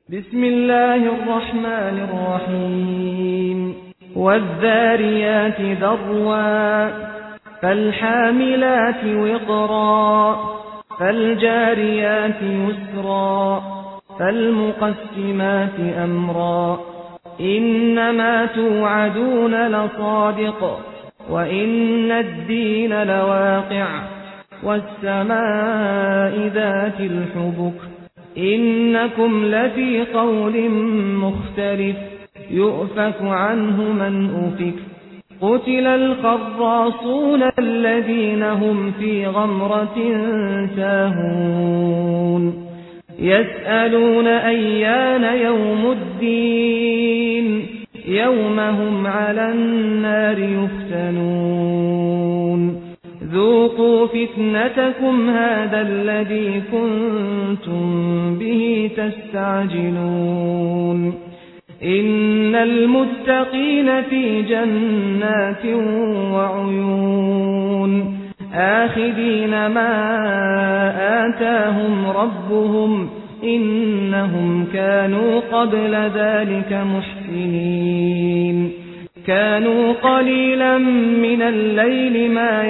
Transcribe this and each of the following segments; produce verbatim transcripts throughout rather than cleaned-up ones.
بسم الله الرحمن الرحيم والذاريات ذروا فالحاملات وقرا فالجاريات يسرا فالمقسمات أمرا إنما توعدون لصادق وإن الدين لواقع والسماء ذات الحبك إنكم لفي قول مختلف يؤفك عنه من أفك قتل الخراصون الذين هم في غمرة ساهون يسألون أيان يوم الدين يوم هم على النار يفتنون ذوقوا فتنتكم هذا الذي كنتم به تستعجلون إن المتقين في جنات وعيون آخذين ما آتاهم ربهم إنهم كانوا قبل ذلك محسنين كانوا قليلا من الليل ما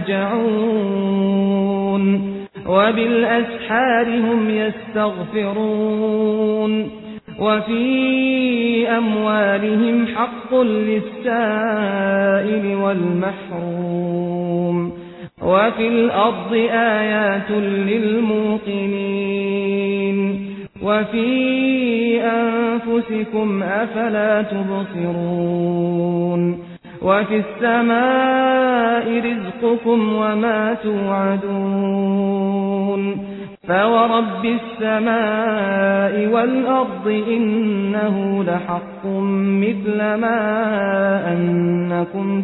يهجعون وبالأسحار هم يستغفرون وفي أموالهم حق للسائل والمحروم وفي الأرض آيات للموقنين وفي أنفسكم أفلا تبصرون وفي السماء رزقكم وما توعدون فورب السماء والأرض إنه لحق مثل ما أنكم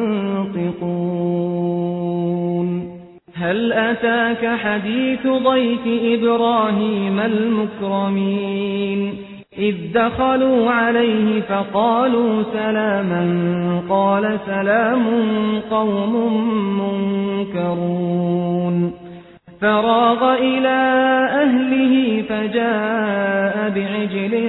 تنطقون هل أتاك حديث ضيف إبراهيم المكرمين إذ دخلوا عليه فقالوا سلاما قال سلام قوم منكرون فراغ إلى أهله فجاء بعجل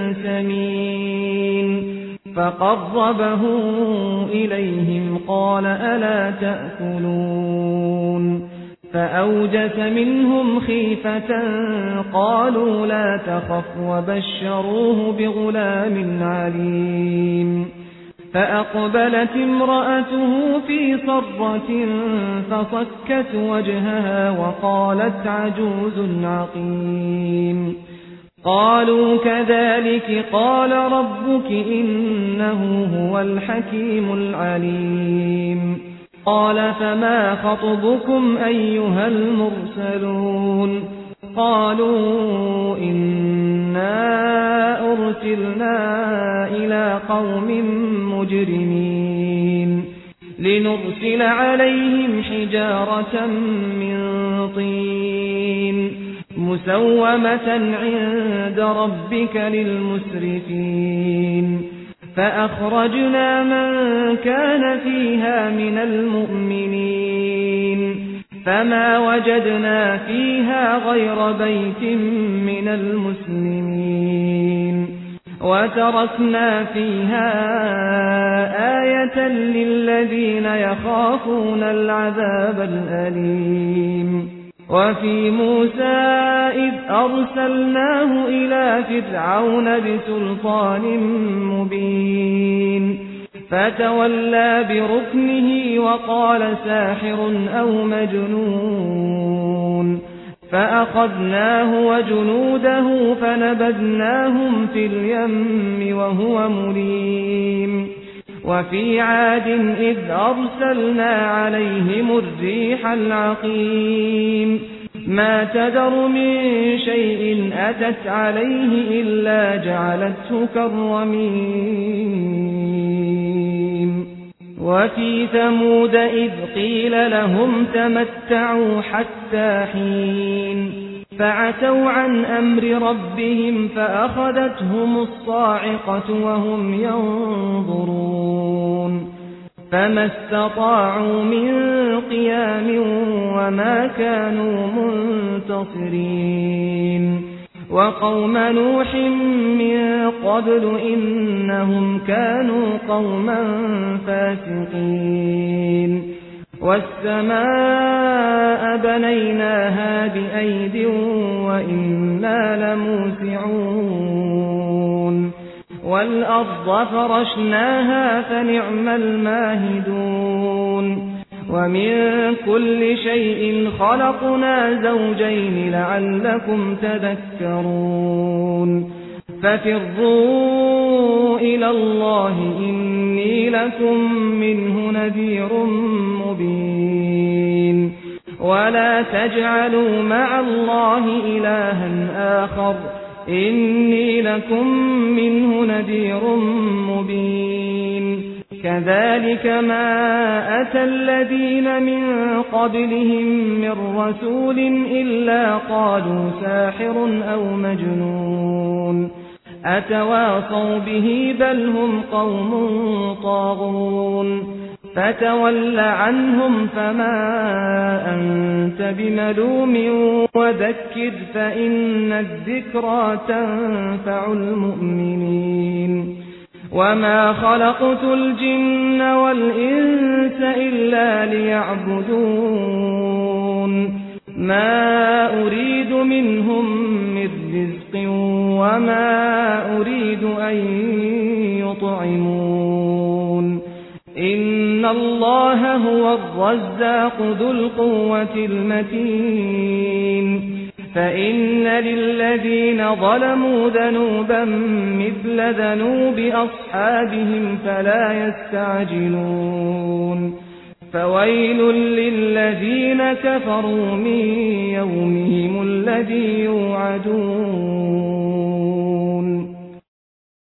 سمين فقربه إليهم قال ألا تأكلون فأوجس منهم خيفة قالوا لا تخف وبشروه بغلام عليم فأقبلت امرأته في صرة فصكت وجهها وقالت عجوز عقيم قالوا كذلك قال ربك إنه هو الحكيم العليم قال فما خطبكم أيها المرسلون قالوا إنا أرسلنا إلى قوم مجرمين لنرسل عليهم حجارة من طين مسومة عند ربك للمسرفين فأخرجنا من كان فيها من المؤمنين فما وجدنا فيها غير بيت من المسلمين وتركنا فيها آية للذين يخافون العذاب الأليم وفي موسى إذ أرسلناه إلى فرعون بسلطان مبين فتولى بركنه وقال ساحر أو مجنون فأخذناه وجنوده فنبذناهم في اليم وهو مليم وفي عاد إذ أرسلنا عليهم الريح العقيم ما تذر من شيء أتت عليه إلا جعلته كالرميم وفي ثمود إذ قيل لهم تمتعوا حتى حين فعتوا عن أمر ربهم فأخذتهم الصاعقة وهم ينظرون فما استطاعوا من قيام وما كانوا منتصرين وقوم نوح من قبل إنهم كانوا قوما فاسقين والسماء بنيناها بأيد وإنا لموسعون والأرض فرشناها فنعم الماهدون ومن كل شيء خلقنا زوجين لعلكم تذكرون ففروا إلى الله إني لكم منه نذير مبين ولا تجعلوا مع الله إلها آخر إني لكم منه نذير مبين كذلك ما أتى الذين من قبلهم من رسول إلا قالوا ساحر أو مجنون أتواصوا به بل هم قوم طاغون فتول عنهم فما أنت بملوم وذكر فإن الذكرى تنفع المؤمنين وما خلقت الجن والإنس إلا ليعبدون ما أريد منهم من رزق وما أريد أن يطعمون إن الله هو الرزاق ذو القوة المتين فإن للذين ظلموا ذنوبا مثل ذنوب أصحابهم فلا يستعجلون فويل للذين كفروا من يومهم الذي يوعدون